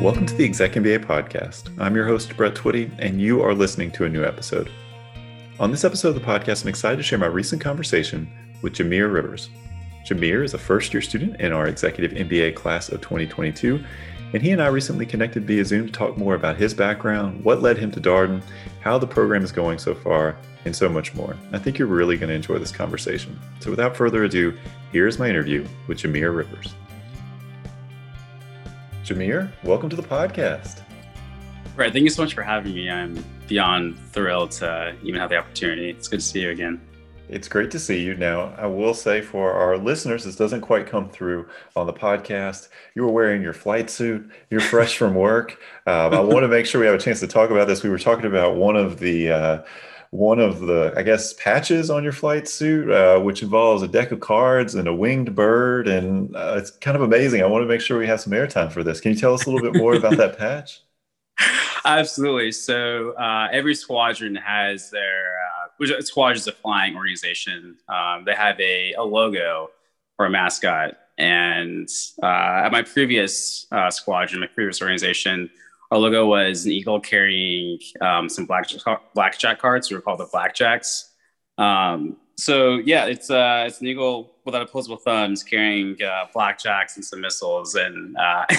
Welcome to the Exec MBA podcast. I'm your host, Brett Twitty, and you are listening to a new episode. On this episode of the podcast, I'm excited to share my recent conversation with Jamir Rivers. Jamir is a first-year student in our Executive MBA class of 2022, and he and I recently connected via Zoom to talk more about his background, what led him to Darden, how the program is going so far, and so much more. I think you're really going to enjoy this conversation. So without further ado, here's my interview with Jamir Rivers. Jamir, welcome to the podcast. Right. Thank you so much for having me. I'm beyond thrilled to even have the opportunity. It's good to see you again. It's great to see you. Now, I will say for our listeners, this doesn't quite come through on the podcast. You were wearing your flight suit. You're fresh from work. I want to make sure we have a chance to talk about this. We were talking about one of the, I guess, patches on your flight suit, which involves a deck of cards and a winged bird. And it's kind of amazing. I want to make sure we have some airtime for this. Can you tell us a little bit more about that patch? Absolutely. So every squadron has their, squadron is a flying organization. They have a logo or a mascot. And at my previous squadron, my previous organization, our logo was an eagle carrying some blackjack cards. We were called the Blackjacks. So yeah, it's an eagle without opposable thumbs carrying blackjacks and some missiles. And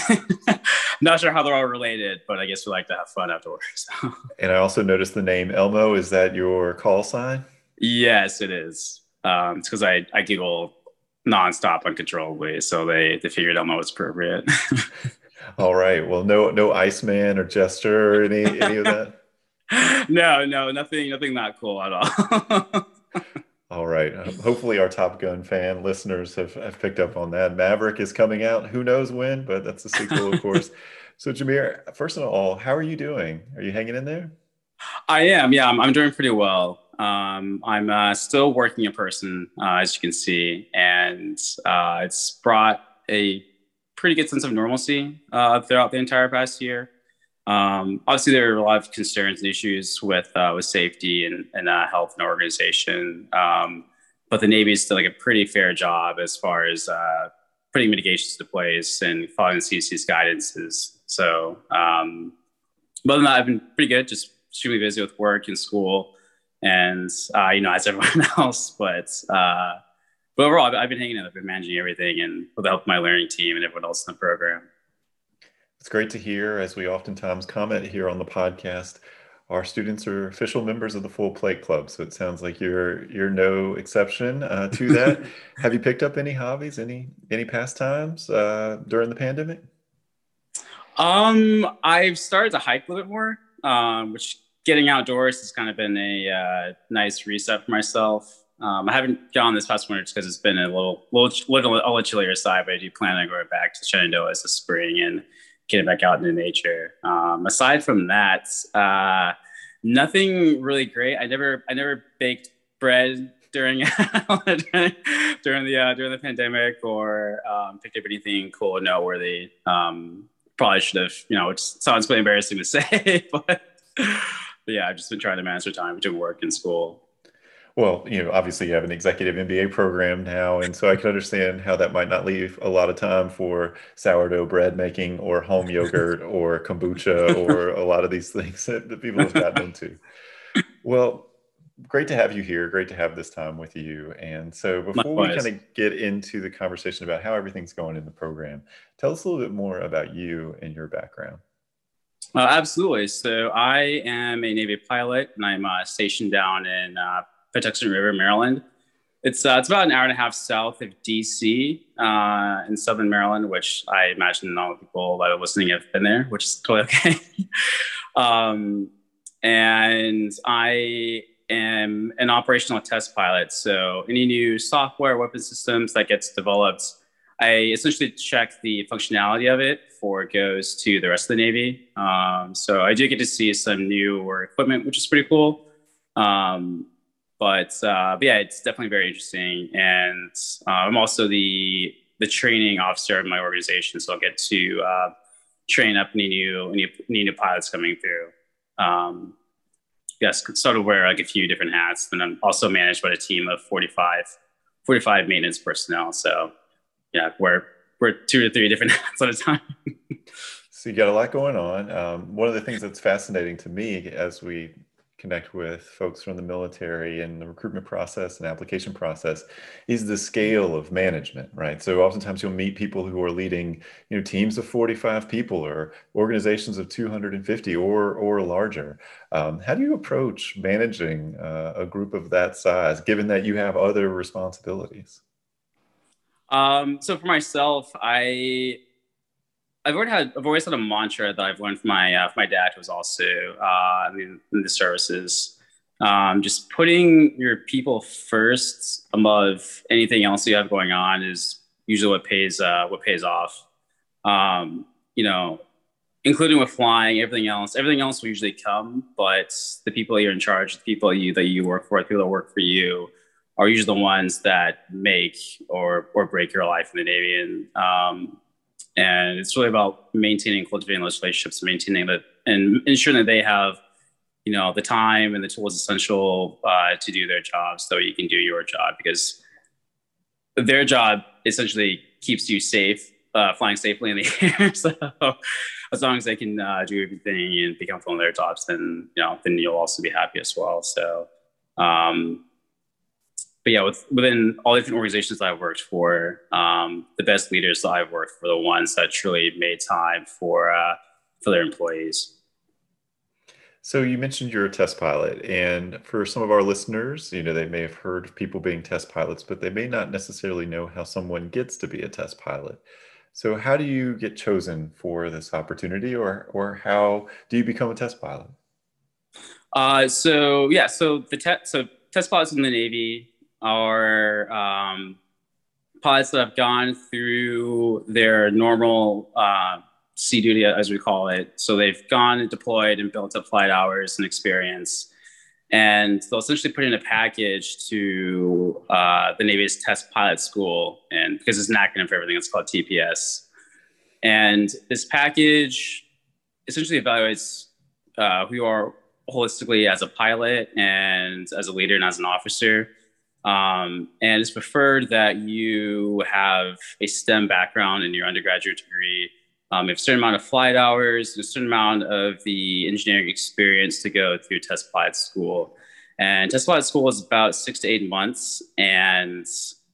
not sure how they're all related, but I guess we like to have fun afterwards. And I also noticed the name Elmo. Is that your call sign? Yes, it is. It's because I giggle nonstop uncontrollably. So they figured Elmo was appropriate. All right. Well, no Iceman or Jester or any of that? No, nothing that cool at all. All right. Hopefully our Top Gun fan listeners have picked up on that. Maverick is coming out. Who knows when, but that's a sequel, of course. So Jamir, first of all, how are you doing? Are you hanging in there? I am. Yeah, I'm doing pretty well. I'm still working in person, as you can see, and it's brought a pretty good sense of normalcy throughout the entire past year. Obviously, there are a lot of concerns and issues with safety and health and organization, but the Navy is still like a pretty fair job as far as putting mitigations into place and following the CDC's guidances. So, other than that, I've been pretty good, just extremely busy with work and school, and as everyone else. But overall, I've been hanging in. I've been managing everything, and with the help of my learning team and everyone else in the program. It's great to hear, as we oftentimes comment here on the podcast, our students are official members of the Full Plate Club. So it sounds like you're no exception to that. Have you picked up any hobbies, any pastimes during the pandemic? I've started to hike a little bit more, which getting outdoors has kind of been a nice reset for myself. I haven't gone this past winter just because it's been a little chillier side, but I do plan on going back to Shenandoah this spring and getting back out into nature. Aside from that, nothing really great. I never baked bread during during the pandemic or picked up anything cool or noteworthy. Probably should have, which sounds quite embarrassing to say, but yeah, I've just been trying to manage the time between work and school. Well, obviously you have an executive MBA program now, and so I can understand how that might not leave a lot of time for sourdough bread making or home yogurt or kombucha or a lot of these things that people have gotten into. Well, great to have you here. Great to have this time with you. And so before we kind of get into the conversation about how everything's going in the program, tell us a little bit more about you and your background. Absolutely. So I am a Navy pilot, and I'm stationed down in Patuxent River, Maryland. It's about an hour and a half south of DC in Southern Maryland, which I imagine all the people that are listening have been there, which is totally okay. And I am an operational test pilot. So any new software, weapon systems that gets developed, I essentially check the functionality of it before it goes to the rest of the Navy. So I do get to see some newer equipment, which is pretty cool. But yeah, it's definitely very interesting. And I'm also the training officer of my organization. So I'll get to train up any new pilots coming through. Yes, sort of wear like a few different hats. And I'm also managed by a team of 45 maintenance personnel. So yeah, we're 2 to 3 different hats at a time. So you got a lot going on. One of the things that's fascinating to me as we connect with folks from the military and the recruitment process and application process is the scale of management, right? So oftentimes you'll meet people who are leading, teams of 45 people or organizations of 250 or larger. How do you approach managing a group of that size, given that you have other responsibilities? So for myself, I've always had a mantra that I've learned from my dad, who was also in the services. Just putting your people first above anything else you have going on is usually what pays off. Um, you know, Including with flying, everything else will usually come, but the people you're in charge, the people that you work for, the people that work for you, are usually the ones that make or break your life in the Navy. And it's really about maintaining and cultivating those relationships, maintaining that, and ensuring that they have, the time and the tools essential to do their job, so you can do your job, because their job essentially keeps you safe, flying safely in the air. So as long as they can do everything and be comfortable in their jobs, then you'll also be happy as well. So, but yeah, within all the different organizations that I've worked for, the best leaders that I've worked for, the ones that truly made time for their employees. So you mentioned you're a test pilot, and for some of our listeners, they may have heard of people being test pilots, but they may not necessarily know how someone gets to be a test pilot. So how do you get chosen for this opportunity, or how do you become a test pilot? So test pilots in the Navy are pilots that have gone through their normal sea duty, as we call it. So they've gone and deployed and built up flight hours and experience, and they'll essentially put in a package to the Navy's test pilot school, and because it's an acronym for everything, it's called TPS. And this package essentially evaluates who you are holistically as a pilot and as a leader and as an officer. And it's preferred that you have a STEM background in your undergraduate degree. You have a certain amount of flight hours, a certain amount of the engineering experience to go through test pilot school. And test pilot school is about 6 to 8 months. And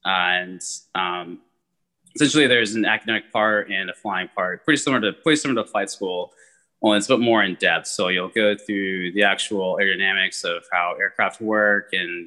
essentially there's an academic part and a flying part, pretty similar to flight school. Well, it's a bit more in depth. So you'll go through the actual aerodynamics of how aircraft work and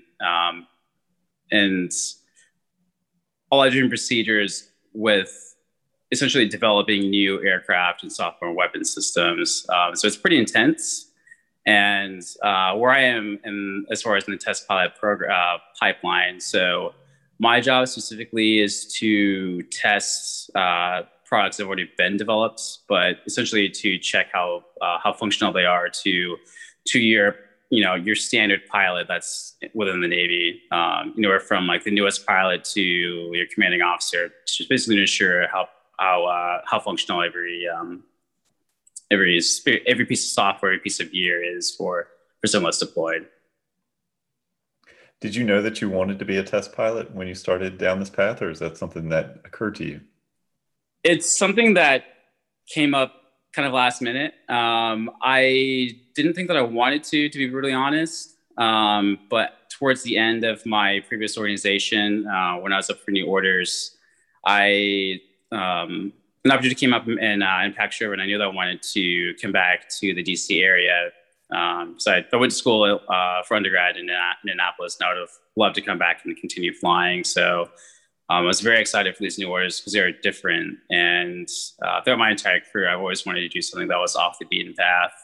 all the different procedures with essentially developing new aircraft and software and weapon systems. So it's pretty intense. And where I am as far as in the test pilot program pipeline, so my job specifically is to test products that have already been developed, but essentially to check how functional they are to your standard pilot that's within the Navy, anywhere from like the newest pilot to your commanding officer, just basically to ensure how functional every piece of software, every piece of gear is for someone that's deployed. Did you know that you wanted to be a test pilot when you started down this path, or is that something that occurred to you? It's something that came up kind of last minute. I didn't think that I wanted to be really honest. But towards the end of my previous organization, when I was up for new orders, an opportunity came up in Pax River, and I knew that I wanted to come back to the DC area. So I went to school for undergrad in Indianapolis, and I would have loved to come back and continue flying. So I was very excited for these new orders because they were different. And throughout my entire career, I've always wanted to do something that was off the beaten path.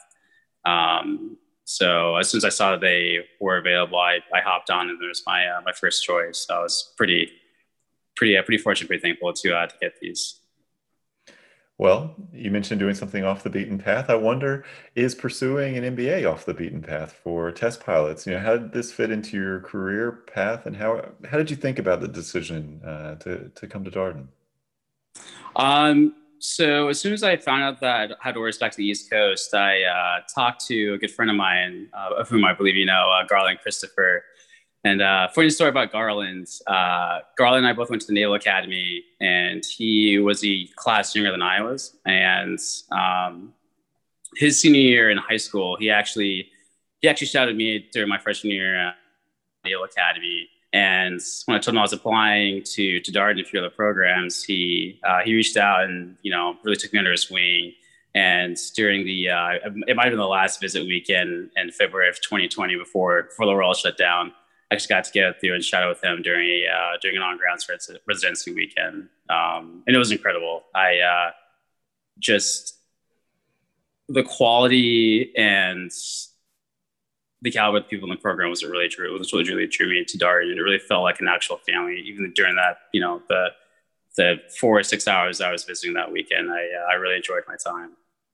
So as soon as I saw that they were available, I hopped on, and it was my first choice. So I was pretty fortunate, pretty thankful to get these. Well, you mentioned doing something off the beaten path. I wonder, is pursuing an MBA off the beaten path for test pilots? How did this fit into your career path, and how did you think about the decision to come to Darden? So as soon as I found out that I had orders back to the East Coast, I talked to a good friend of mine, of whom I believe you know, Garland Christopher, And funny story about Garland. Garland and I both went to the Naval Academy, and he was a class younger than I was. And his senior year in high school, he actually shouted me during my freshman year at Naval Academy. And when I told him I was applying to Darden and a few other programs, he reached out and really took me under his wing. And during it might have been the last visit weekend in February of 2020 before the world shut down, I actually got to get through and shadow with him during an on-grounds residency weekend, and it was incredible. I just the quality and the caliber of the people in the program was really true. It was really drew me to Darden, and it really felt like an actual family. Even during that, the 4 or 6 hours I was visiting that weekend, I really enjoyed my time.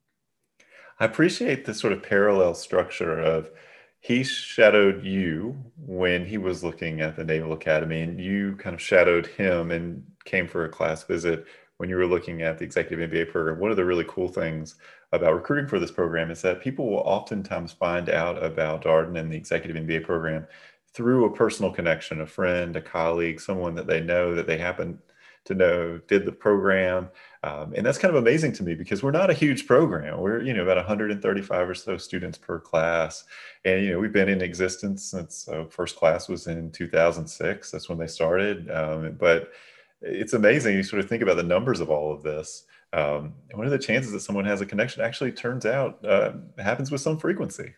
I appreciate the sort of parallel structure of he shadowed you when he was looking at the Naval Academy, and you kind of shadowed him and came for a class visit when you were looking at the Executive MBA program. One of the really cool things about recruiting for this program is that people will oftentimes find out about Darden and the Executive MBA program through a personal connection, a friend, a colleague, someone that they know that they happen to know did the program. And that's kind of amazing to me because we're not a huge program. We're, about 135 or so students per class. And, we've been in existence since first class was in 2006. That's when they started. But it's amazing. You sort of think about the numbers of all of this. What are the chances that someone has a connection actually turns out happens with some frequency?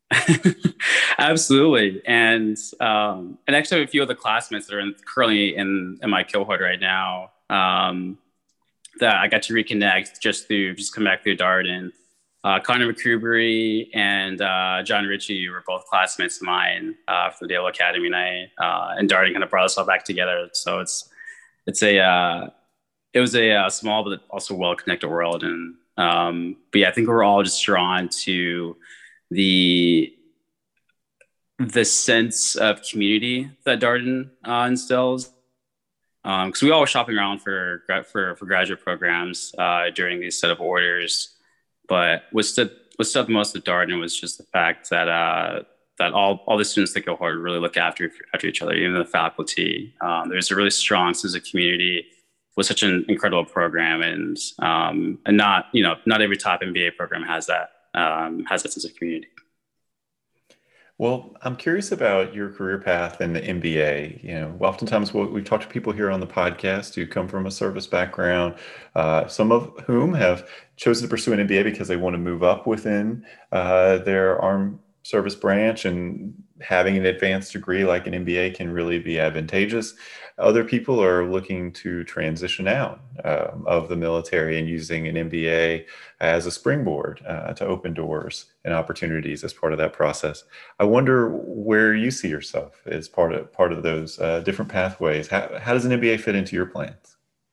Absolutely. And actually a few of the classmates that are currently in my cohort right now that I got to reconnect just come back through Darden. Connor McCubery and John Ritchie were both classmates of mine for the Naval Academy night, and Darden kind of brought us all back together. So it was a small but also well-connected world. And but yeah, I think we're all just drawn to the sense of community that Darden instills. Because we all were shopping around for graduate programs during these set of orders, but what stood the most at Darden was just the fact that all the students that cohort really look after each other, even the faculty. There's a really strong sense of community with such an incredible program, and not every top MBA program has that sense of community. Well, I'm curious about your career path in the MBA. Oftentimes we've talked to people here on the podcast who come from a service background, some of whom have chosen to pursue an MBA because they want to move up within their armed service branch, and having an advanced degree like an MBA can really be advantageous. Other people are looking to transition out of the military and using an MBA as a springboard to open doors and opportunities as part of that process. I wonder where you see yourself as part of those different pathways. How does an MBA fit into your plans?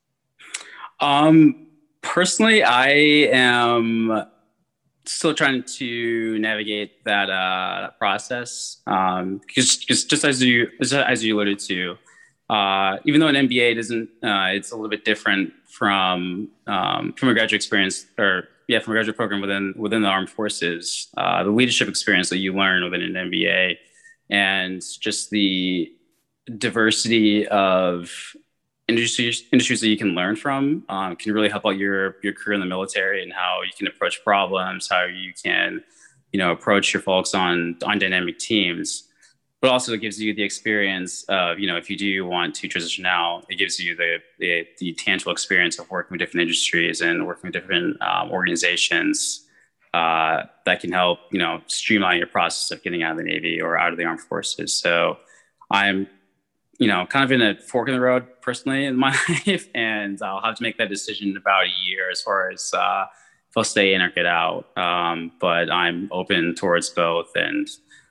Personally, I am still trying to navigate that process, because just as you alluded to, even though an MBA doesn't, it's a little bit different from a graduate experience, from a graduate program within the armed forces. The leadership experience that you learn within an MBA, and just the diversity of industries that you can learn from can really help out your career in the military, and how you can approach problems, how you can approach your folks on dynamic teams. But also it gives you the experience of, if you do want to transition out, it gives you the tangible experience of working with different industries and working with different organizations that can help streamline your process of getting out of the Navy or out of the armed forces. So I'm kind of in a fork in the road personally in my life, and I'll have to make that decision in about a year as far as if I'll stay in or get out. But I'm open towards both, and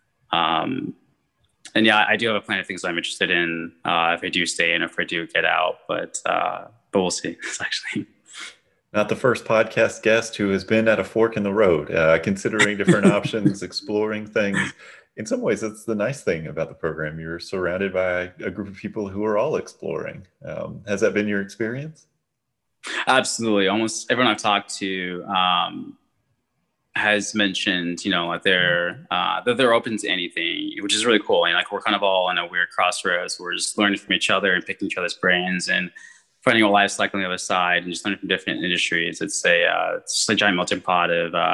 yeah, I do have a plan of things I'm interested in if I do stay in or if I do get out, but we'll see. It's actually not the first podcast guest who has been at a fork in the road, considering different options, exploring things. In some ways, that's the nice thing about the program. You're surrounded by a group of people who are all exploring. Has that been your experience? Absolutely. Almost everyone I've talked to, has mentioned, like that they're open to anything, which is really cool. And like we're kind of all in a weird crossroads. We're just learning from each other and picking each other's brains and finding what life's like on the other side, and just learning from different industries. It's just a giant melting pot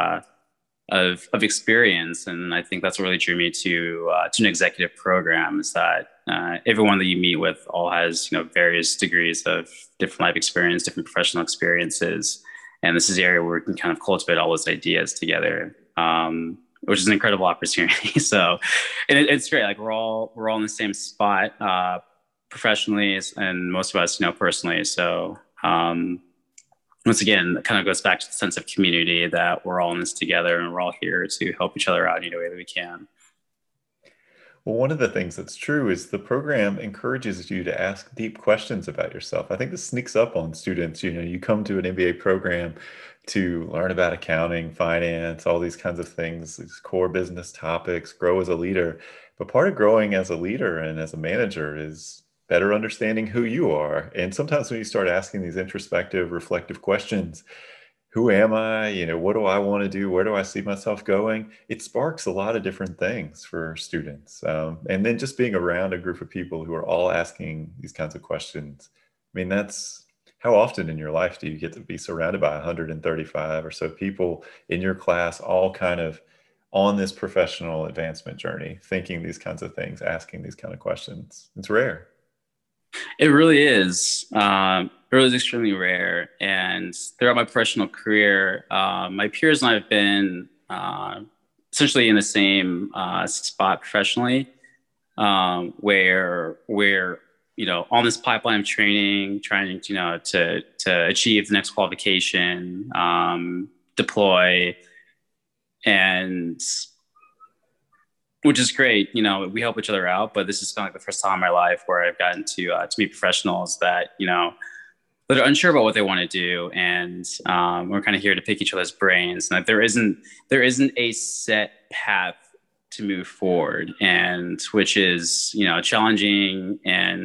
of experience, and I think that's what really drew me to an executive program. Is that everyone that you meet with all has various degrees of different life experience, different professional experiences, and this is the area where we can kind of cultivate all those ideas together, which is an incredible opportunity. So, and it's great. Like we're all in the same spot professionally, and most of us, personally. So. Once again, it kind of goes back to the sense of community that we're all in this together and we're all here to help each other out in any way that we can. Well, one of the things that's true is the program encourages you to ask deep questions about yourself. I think this sneaks up on students. You come to an MBA program to learn about accounting, finance, all these kinds of things, these core business topics, grow as a leader. But part of growing as a leader and as a manager is better understanding who you are. And sometimes when you start asking these introspective, reflective questions, who am I? What do I want to do? Where do I see myself going? It sparks a lot of different things for students. And then just being around a group of people who are all asking these kinds of questions. I mean, that's how often in your life do you get to be surrounded by 135 or so people in your class, all kind of on this professional advancement journey, thinking these kinds of things, asking these kind of questions? It's rare. It really is. It really is extremely rare. And throughout my professional career, my peers and I have been essentially in the same spot professionally, where we're on this pipeline of training, trying to achieve the next qualification, deploy, and which is great. We help each other out, but this is kind of like the first time in my life where I've gotten to meet professionals that, that are unsure about what they want to do. And we're kind of here to pick each other's brains. And there isn't a set path to move forward, and which is, challenging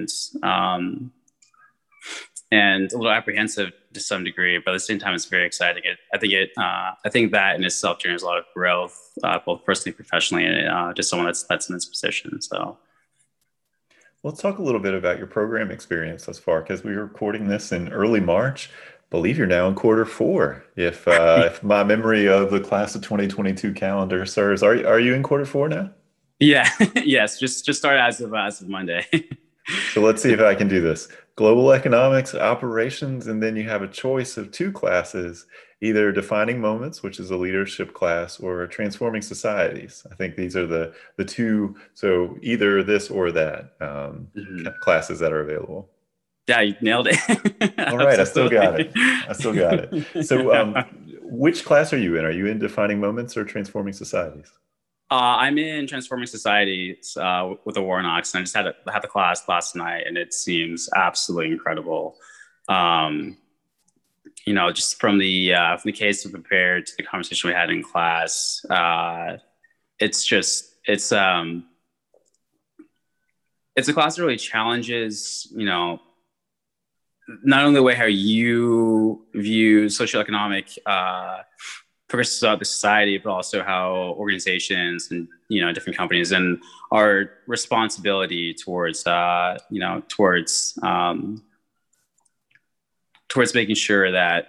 and a little apprehensive to some degree, but at the same time, it's very exciting. I think that in itself generates a lot of growth, both personally, professionally, and just someone that's in this position. So, let's talk a little bit about your program experience thus far, because we were recording this in early March. I believe you're now in quarter 4, if my memory of the class of 2022 calendar serves. Are you in quarter 4 now? Yeah, yes, just started as of Monday. So let's see if I can do this. Global economics, operations, and then you have a choice of 2 classes, either defining moments, which is a leadership class, or transforming societies. I think these are the 2. So either this or that classes that are available. Yeah, you nailed it. All right, I still got it. So which class are you in? Are you in defining moments or transforming societies? I'm in Transforming Societies with the Warnocks, and I just had the class last night, and it seems absolutely incredible. Just from the case we prepared to the conversation we had in class, it's a class that really challenges, not only the way how you view socioeconomic progresses throughout the society, but also how organizations and different companies and our responsibility towards making sure that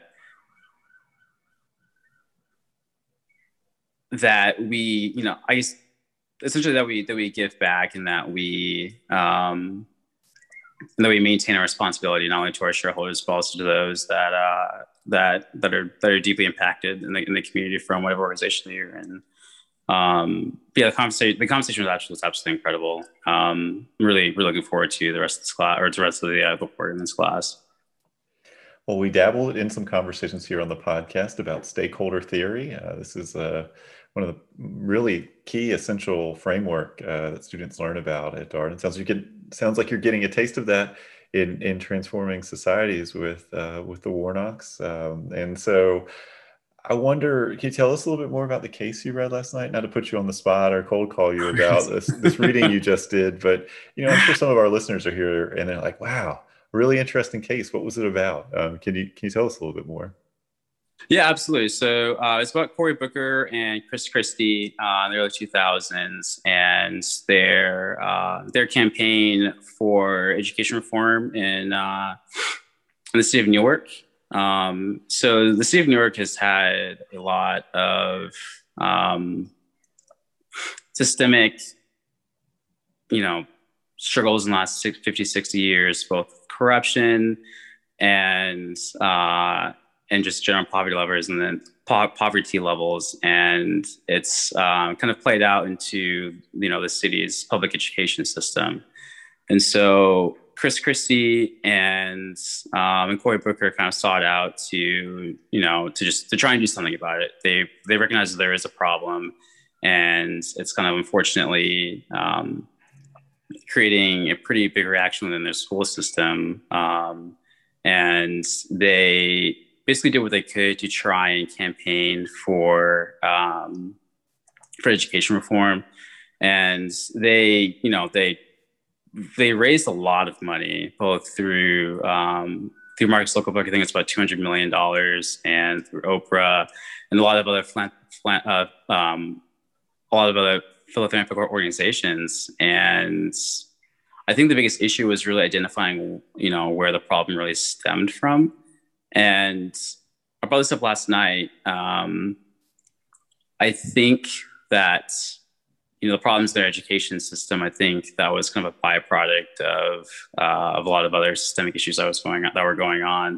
we I guess essentially that we give back, and that we maintain our responsibility not only to our shareholders but also to those that are deeply impacted in the community from whatever organization you're in. The conversation was absolutely incredible. I'm really looking forward to the rest of this class, or to the rest of the work in this class. Well, we dabbled in some conversations here on the podcast about stakeholder theory. This is one of the really key essential framework that students learn about at DART. It sounds like you're getting a taste of that in transforming societies with the Warnocks. And so I wonder, can you tell us a little bit more about the case you read last night? Not to put you on the spot or cold call you about this reading you just did, but I'm sure some of our listeners are here and they're like, wow, really interesting case. What was it about? Can you tell us a little bit more? Yeah, absolutely. So it's about Cory Booker and Chris Christie in the early 2000s and their campaign for education reform in the city of Newark. So the city of Newark has had a lot of um, systemic, you know, struggles in the last 50, 60 years, both corruption and just general poverty levels, and then poverty levels, and it's kind of played out into the city's public education system. And so Chris Christie and Cory Booker kind of sought out to try and do something about it. They recognize that there is a problem, and it's kind of unfortunately creating a pretty big reaction within their school system. And they basically did what they could to try and campaign for education reform. And they raised a lot of money, both through Marcus Zuckerberg. I think it's about $200 million, and through Oprah and a lot of other philanthropic organizations. And I think the biggest issue was really identifying, where the problem really stemmed from. And I brought this up last night. I think that the problems in their education system. I think that was kind of a byproduct of a lot of other systemic issues that were going on.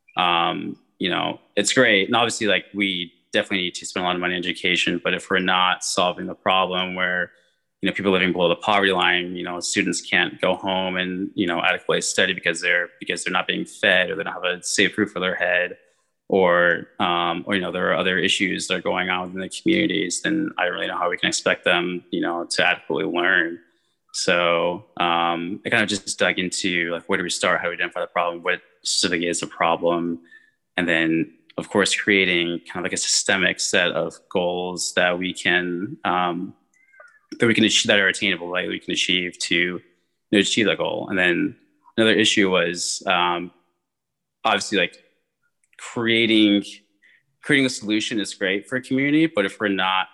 It's great, and obviously, like, we definitely need to spend a lot of money on education. But if we're not solving the problem where people living below the poverty line, students can't go home and adequately study because they're not being fed, or they don't have a safe roof over their head, or there are other issues that are going on within the communities, then I don't really know how we can expect them to adequately learn. So I kind of just dug into, like, where do we start, how do we identify the problem, what specifically is the problem, and then of course creating kind of like a systemic set of goals that we can achieve, that are attainable, like we can achieve to achieve that goal. And then another issue was obviously, like, creating a solution is great for a community, but if we're not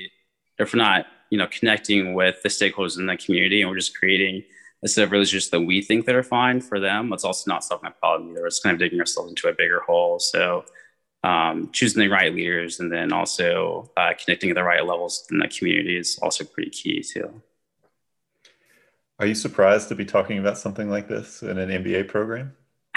connecting with the stakeholders in the community, and we're just creating a set of religions that we think that are fine for them, it's also not solving the problem either. It's kind of digging ourselves into a bigger hole. So choosing the right leaders, and then also connecting at the right levels in the community is also pretty key too. Are you surprised to be talking about something like this in an MBA program?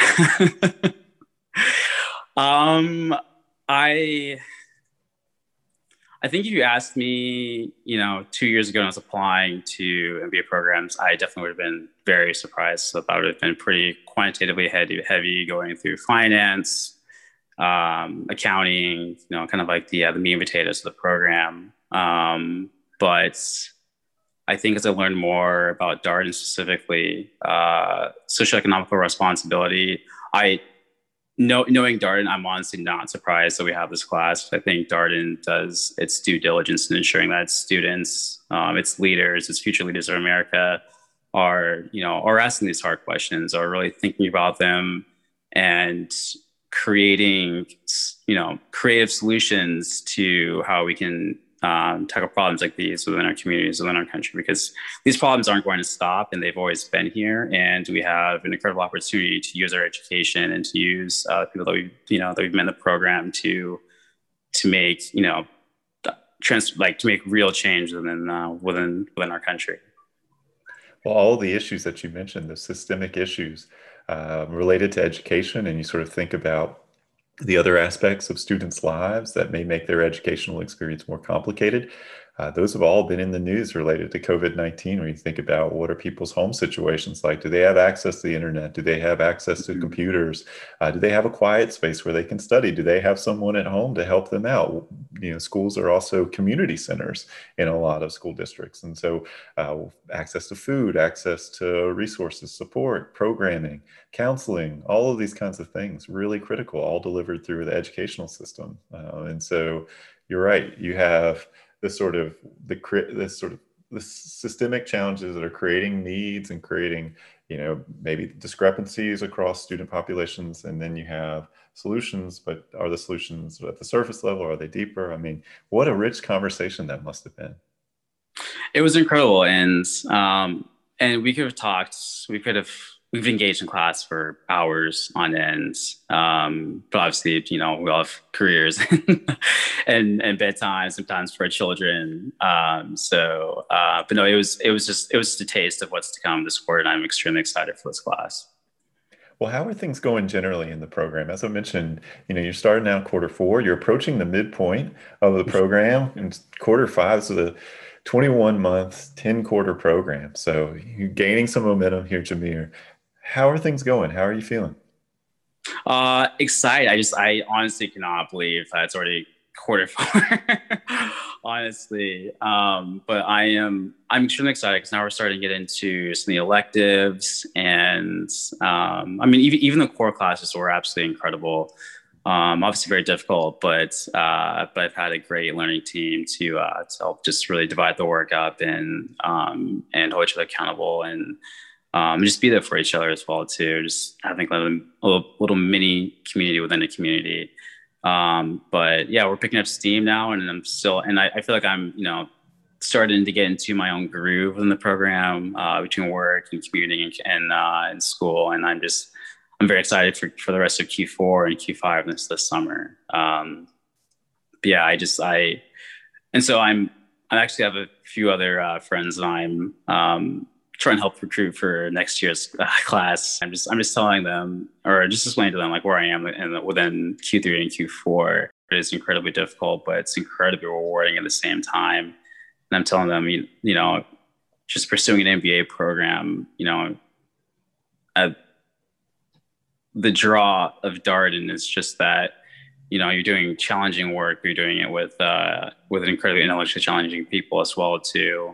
I think if you asked me, 2 years ago when I was applying to MBA programs, I definitely would have been very surprised. So that would have been pretty quantitatively heavy, going through finance, accounting, kind of like the meat and potatoes of the program. But I think as I learned more about Darden, specifically socioeconomical responsibility, knowing Darden, I'm honestly not surprised that we have this class. I think Darden does its due diligence in ensuring that its students, its leaders, its future leaders of America are asking these hard questions, are really thinking about them, and creating, creative solutions to how we can tackle problems like these within our communities, within our country, because these problems aren't going to stop, and they've always been here. And we have an incredible opportunity to use our education and to use people that we've met in the program to make, to make real change within our country. Well, all the issues that you mentioned, the systemic issues related to education, and you sort of think about the other aspects of students' lives that may make their educational experience more complicated. Those have all been in the news related to COVID-19, when you think about what are people's home situations like. Do they have access to the internet? Do they have access to computers? Do they have a quiet space where they can study? Do they have someone at home to help them out? Schools are also community centers in a lot of school districts. And so access to food, access to resources, support, programming, counseling, all of these kinds of things, really critical, all delivered through the educational system. And so you're right, you have the systemic challenges that are creating needs and creating maybe discrepancies across student populations, and then you have solutions, but are the solutions at the surface level? Are they deeper? I mean, what a rich conversation that must have been. It was incredible. And we could have talked, we've engaged in class for hours on end. But obviously, we all have careers and bedtime sometimes for our children. But no, it was just a taste of what's to come this quarter. And I'm extremely excited for this class. Well, how are things going generally in the program? As I mentioned, you're starting out quarter 4, you're approaching the midpoint of the program, and quarter 5 is a 21-month, 10-quarter program. So you're gaining some momentum here, Jameer. How are things going? How are you feeling? Excited. I honestly cannot believe that it's already quarter 4. Honestly. But I'm extremely excited because now we're starting to get into some of the electives, and I mean, even the core classes were absolutely incredible. Obviously very difficult, but I've had a great learning team to help just really divide the work up and hold each other accountable, and just be there for each other as well too. Just having a little mini community within a community. But yeah, we're picking up steam now, and I feel like I'm, starting to get into my own groove in the program, between work and commuting and school. And I'm very excited for the rest of Q4 and Q5 this summer. But yeah, I actually have a few other friends that I'm trying to help recruit for next year's class. I'm just telling them, or just explaining to them like where I am within Q3 and Q4. It is incredibly difficult, but it's incredibly rewarding at the same time. And I'm telling them, just pursuing an MBA program, the draw of Darden is just that, you're doing challenging work. You're doing it with an incredibly intellectually challenging people as well too.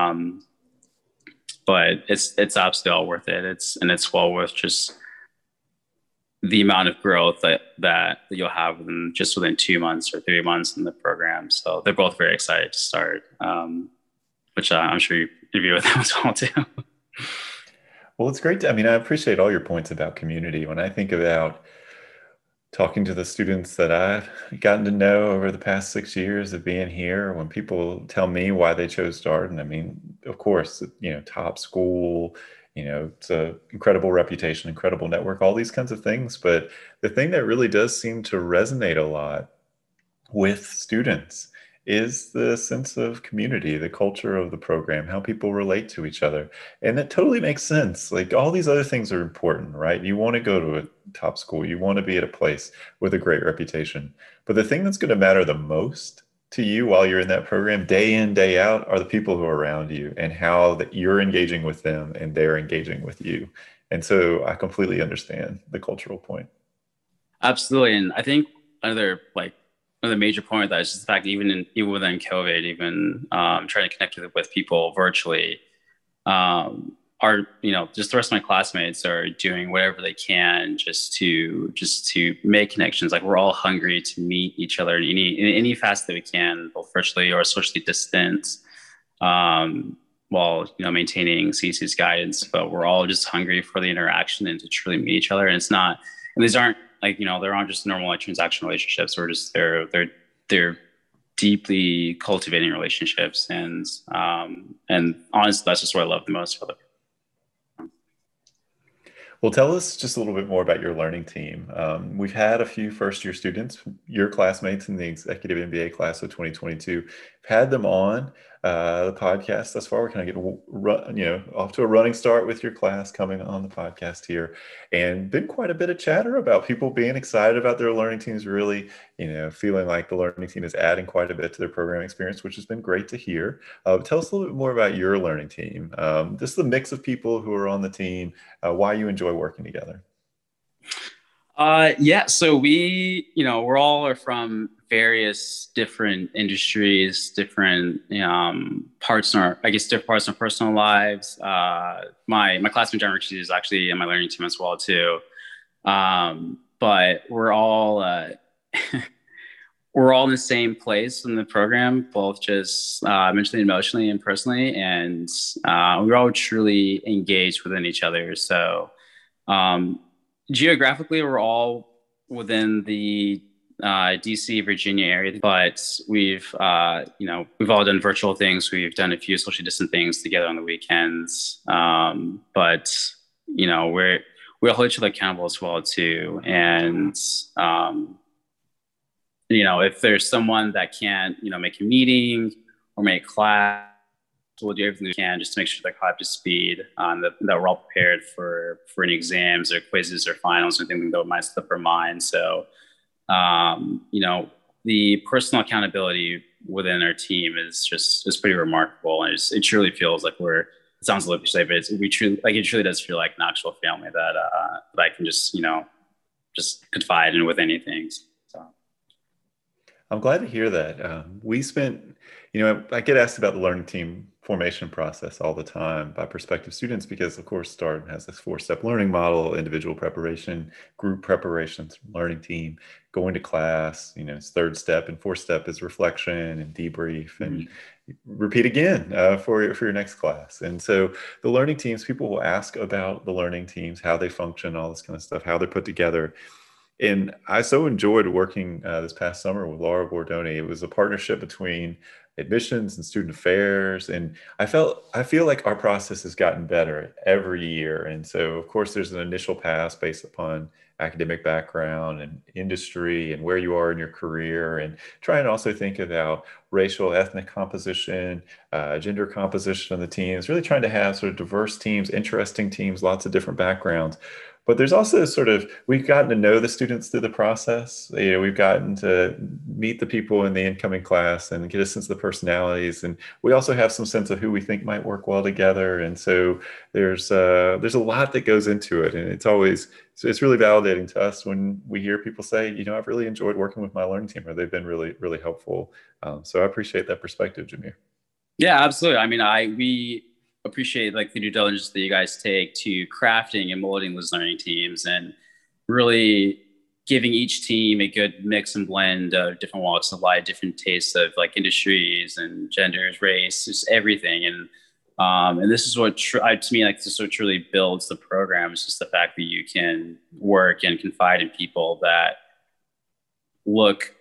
But it's absolutely all worth it. It's well worth just the amount of growth that you'll have within 2 months or 3 months in the program. So they're both very excited to start, which I'm sure you interview with them as well too. Well, it's great. I appreciate all your points about community. When I think about talking to the students that I've gotten to know over the past 6 years of being here, when people tell me why they chose Darden, of course, top school, it's an incredible reputation, incredible network, all these kinds of things. But the thing that really does seem to resonate a lot with students is the sense of community, the culture of the program, how people relate to each other. And that totally makes sense. Like, all these other things are important, right? You want to go to a top school, you want to be at a place with a great reputation. But the thing that's going to matter the most to you while you're in that program, day in, day out, are the people who are around you and how that you're engaging with them and they're engaging with you. And so I completely understand the cultural point. Absolutely. And I think another major point of that is just the fact that even within COVID, even trying to connect with people virtually, just the rest of my classmates are doing whatever they can just to make connections. Like, we're all hungry to meet each other in any facet that we can, both virtually or socially distant, while maintaining CC's guidance. But we're all just hungry for the interaction and to truly meet each other. And these aren't there aren't just normal transactional relationships. They're deeply cultivating relationships, and honestly, that's just what I love the most for them. Well, tell us just a little bit more about your learning team. We've had a few first-year students, your classmates in the executive MBA class of 2022. We've had them on the podcast thus far. We're kind of getting off to a running start with your class coming on the podcast here, and been quite a bit of chatter about people being excited about their learning teams, really, feeling like the learning team is adding quite a bit to their program experience, which has been great to hear. Tell us a little bit more about your learning team. Just the mix of people who are on the team, why you enjoy working together. Yeah, so we're all from various different industries, different parts in different parts of our personal lives. My classmate John Richie is actually in my learning team as well too. But we're all we're all in the same place in the program, both just mentally, emotionally, and personally, and we're all truly engaged within each other. So um, geographically, we're all within the DC, Virginia area, but we've all done virtual things. We've done a few socially distant things together on the weekends, but we all hold each other accountable as well too, and if there's someone that can't, make a meeting or make class, we'll do everything we can just to make sure they're caught up to speed, that we're all prepared for any exams or quizzes or finals or anything that might slip our mind. So, the personal accountability within our team is pretty remarkable. And it truly feels like it sounds a little cliche, but it truly does feel like an actual family that I can just confide in with anything. So. I'm glad to hear that. We spent, I get asked about the learning team formation process all the time by prospective students because, of course, START has this 4-step learning model: individual preparation, group preparations, learning team, going to class. It's 3rd step, and 4th step is reflection and debrief and repeat again for your next class. And so the learning teams, people will ask about the learning teams, how they function, all this kind of stuff, how they're put together. And I so enjoyed working this past summer with Laura Bordoni. It was a partnership between admissions and student affairs. And I feel like our process has gotten better every year. And so, of course, there's an initial pass based upon academic background and industry and where you are in your career, and try and also think about racial, ethnic composition, gender composition of the teams, really trying to have sort of diverse teams, interesting teams, lots of different backgrounds. But there's also we've gotten to know the students through the process. We've gotten to meet the people in the incoming class and get a sense of the personalities. And we also have some sense of who we think might work well together. And so there's a lot that goes into it. And it's really validating to us when we hear people say, I've really enjoyed working with my learning team, or they've been really, really helpful. So I appreciate that perspective, Jameer. Yeah, absolutely. I mean, we appreciate the due diligence that you guys take to crafting and molding those learning teams, and really giving each team a good mix and blend of different walks of life, different tastes of industries and genders, race, just everything. And this is what to me, this is what truly builds the program. It's just the fact that you can work and confide in people that look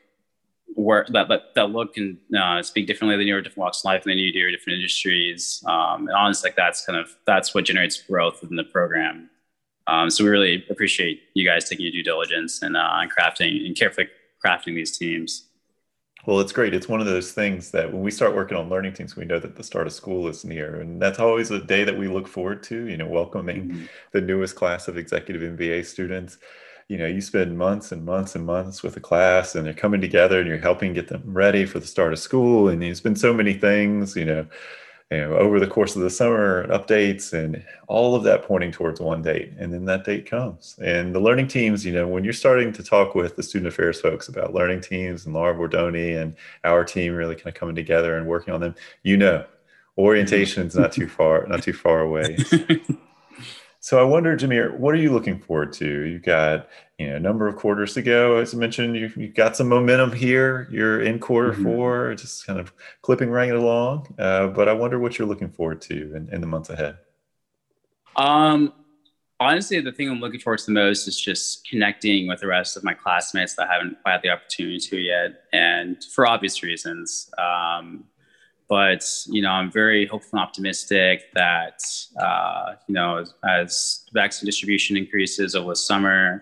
and speak differently than you, or different walks of life than you do, or different industries. And honestly, that's what generates growth within the program. So we really appreciate you guys taking your due diligence and crafting and carefully crafting these teams. Well, it's great. It's one of those things that when we start working on learning teams, we know that the start of school is near. And that's always a day that we look forward to, welcoming the newest class of executive MBA students. You spend months and months and months with a class, and they're coming together and you're helping get them ready for the start of school. And there's been so many things, over the course of the summer, updates and all of that pointing towards one date. And then that date comes. And the learning teams, when you're starting to talk with the student affairs folks about learning teams and Laura Bordoni and our team really kind of coming together and working on them, orientation is not too far away. So I wonder, Jameer, what are you looking forward to? You've got, a number of quarters to go. As I mentioned, you've got some momentum here. You're in quarter 4, just kind of clipping right along. But I wonder what you're looking forward to in the months ahead. Honestly, the thing I'm looking forward to the most is just connecting with the rest of my classmates that I haven't had the opportunity to yet, and for obvious reasons. But, I'm very hopeful and optimistic that, as vaccine distribution increases over the summer,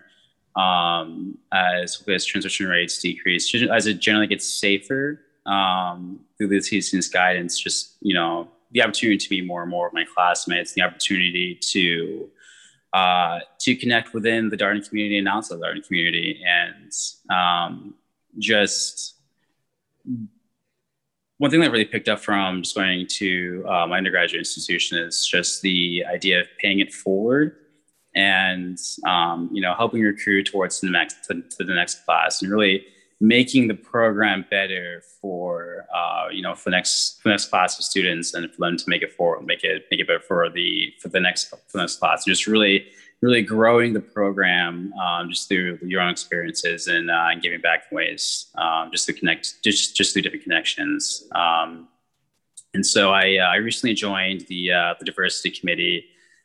as transmission rates decrease, as it generally gets safer through the CDC's guidance, just, the opportunity to meet more and more of my classmates, the opportunity to connect within the Darden community and outside the Darden community, and just one thing that I really picked up from just going to my undergraduate institution is just the idea of paying it forward, and helping recruit towards the next class, and really making the program better for the next class of students, and for them to make it better for the next class. Just really really growing the program just through your own experiences and giving back in ways just to connect, just through different connections. And so I recently joined the diversity committee,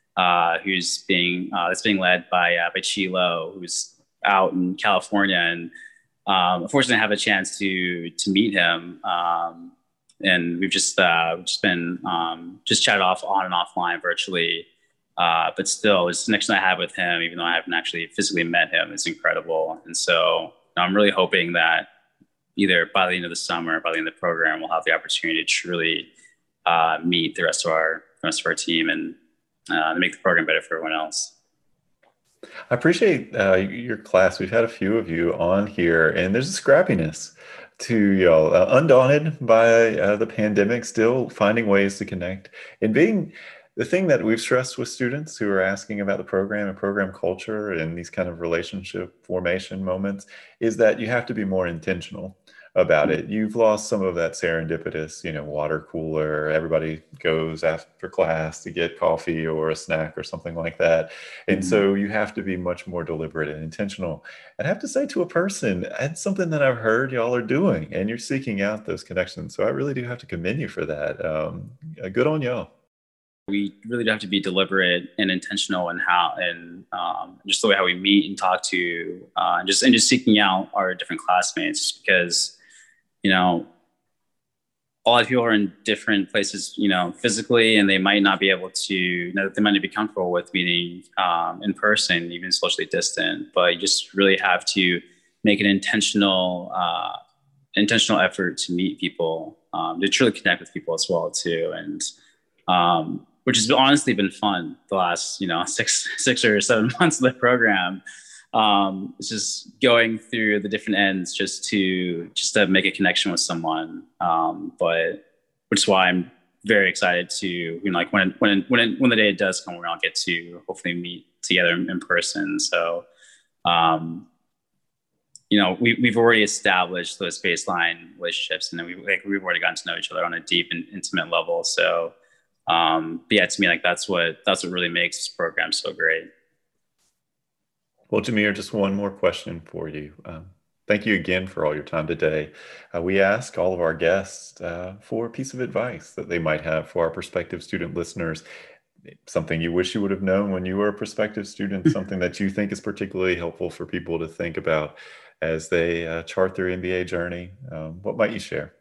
that's being led by Chilo, who's out in California, and unfortunately, I have a chance to meet him. And we've just been just chatted off on and offline virtually. But still, this connection I have with him, even though I haven't actually physically met him, is incredible. And so I'm really hoping that either by the end of the summer, or by the end of the program, we'll have the opportunity to truly meet the rest of our team and make the program better for everyone else. I appreciate your class. We've had a few of you on here, and there's a scrappiness to y'all, undaunted by the pandemic, still finding ways to connect. And being the thing that we've stressed with students who are asking about the program and program culture and these kind of relationship formation moments is that you have to be more intentional about it. You've lost some of that serendipitous, water cooler, everybody goes after class to get coffee or a snack or something like that. And so you have to be much more deliberate and intentional. And I have to say, to a person, it's something that I've heard y'all are doing, and you're seeking out those connections. So I really do have to commend you for that. Good on y'all. We really do have to be deliberate and intentional in how, and just the way how we meet and talk to, and just seeking out our different classmates, because a lot of people are in different places, physically, and they might not be able to, they might not be comfortable with meeting in person, even socially distant. But you just really have to make an intentional effort to meet people, to truly connect with people as well too, and which has honestly been fun the last 6 or 7 months of the program. It's just going through the different ends just to make a connection with someone. But which is why I'm very excited to, when the day does come, where I'll get to hopefully meet together in person. So, we've already established those baseline relationships, and then we've already gotten to know each other on a deep and intimate level. So, but yeah, to me, that's what really makes this program so great. Well, Jameer, just one more question for you. Thank you again for all your time today. We ask all of our guests for a piece of advice that they might have for our prospective student listeners. Something you wish you would have known when you were a prospective student, something that you think is particularly helpful for people to think about as they chart their MBA journey. What might you share?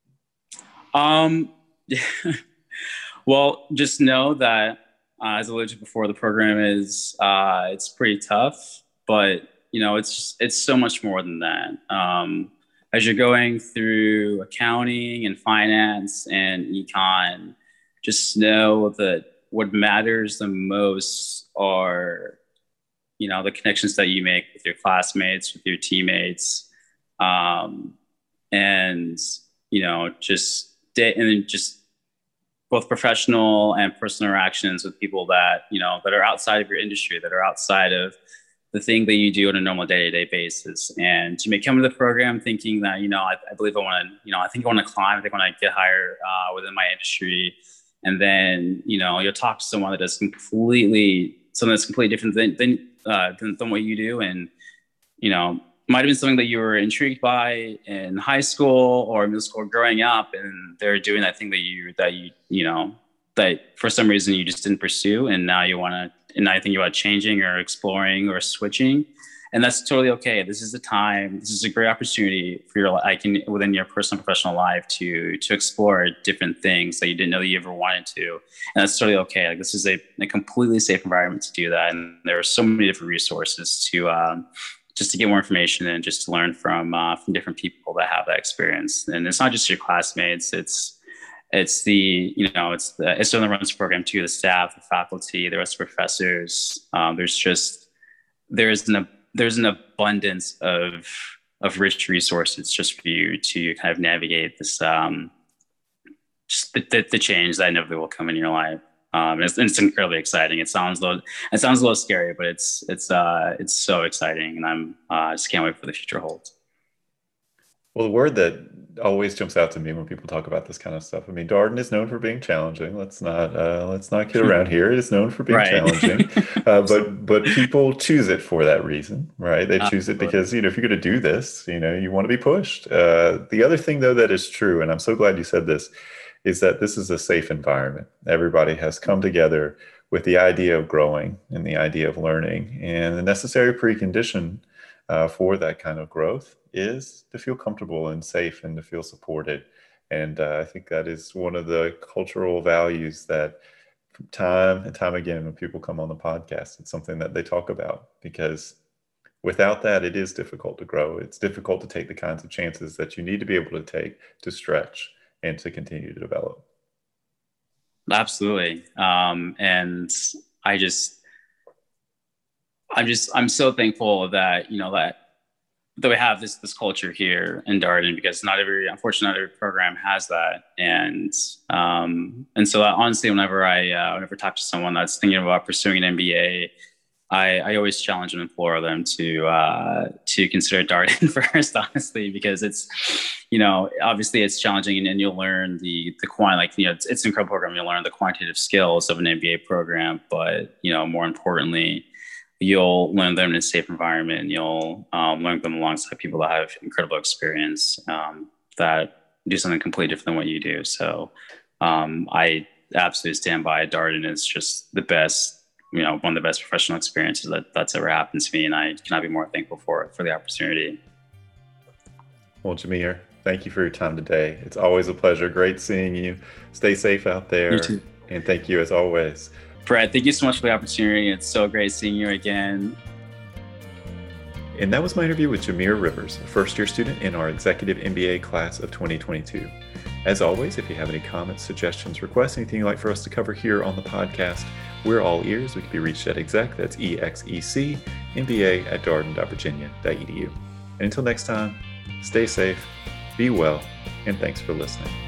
Well, just know that, as I alluded to before, the program is it's pretty tough, but it's so much more than that. As you're going through accounting and finance and econ, just know that what matters the most are the connections that you make with your classmates, with your teammates, and just both professional and personal interactions with people that, that are outside of your industry, that are outside of the thing that you do on a normal day-to-day basis. And you may come to the program thinking that, I believe I want to, I think I want to climb, I think I want to get higher within my industry. And then, you'll talk to someone that does something that's completely different than what you do. And, might have been something that you were intrigued by in high school or middle school growing up, and they're doing that thing that for some reason you just didn't pursue, and now you think about changing or exploring or switching, and that's totally okay. This is the time. This is a great opportunity for within your personal and professional life to explore different things that you didn't know that you ever wanted to, and that's totally okay. This is a completely safe environment to do that, and there are so many different resources to just to get more information and just to learn from different people that have that experience. And it's not just your classmates; it's the that runs the program too, the staff, the faculty, the rest of the professors. There's an abundance of rich resources just for you to kind of navigate this just the change that inevitably will come in your life. And it's incredibly exciting. It sounds a little scary, but it's so exciting, and I'm just can't wait for the future holds. Well, the word that always jumps out to me when people talk about this kind of stuff. I mean, Darden is known for being challenging. Let's not kid around here. It is known for being Right. challenging, but people choose it for that reason, right? They choose it Absolutely. because if you're going to do this, you want to be pushed. The other thing, though, that is true, and I'm so glad you said this, is that this is a safe environment. Everybody has come together with the idea of growing and the idea of learning, and the necessary precondition for that kind of growth is to feel comfortable and safe and to feel supported. And I think that is one of the cultural values that time and time again, when people come on the podcast, it's something that they talk about, because without that, it is difficult to grow. It's difficult to take the kinds of chances that you need to be able to take to stretch and to continue to develop. Absolutely. And I just, I'm so thankful that, that we have this culture here in Darden, because unfortunately, not every program has that. And so honestly, whenever I talk to someone that's thinking about pursuing an MBA, I always challenge and implore them to consider Darden first, honestly, because it's, obviously it's challenging, and you'll learn the it's an incredible program. You'll learn the quantitative skills of an MBA program, but, more importantly, you'll learn them in a safe environment, and you'll learn them alongside people that have incredible experience, that do something completely different than what you do. So I absolutely stand by Darden. It's just the best, one of the best professional experiences that's ever happened to me. And I cannot be more thankful for the opportunity. Well, Jameer, thank you for your time today. It's always a pleasure. Great seeing you. Stay safe out there. You too. And thank you as always. Brett, thank you so much for the opportunity. It's so great seeing you again. And that was my interview with Jameer Rivers, a first-year student in our Executive MBA class of 2022. As always, if you have any comments, suggestions, requests, anything you'd like for us to cover here on the podcast, we're all ears. We can be reached at exec, that's EXEC, MBA@darden.virginia.edu. And until next time, stay safe, be well, and thanks for listening.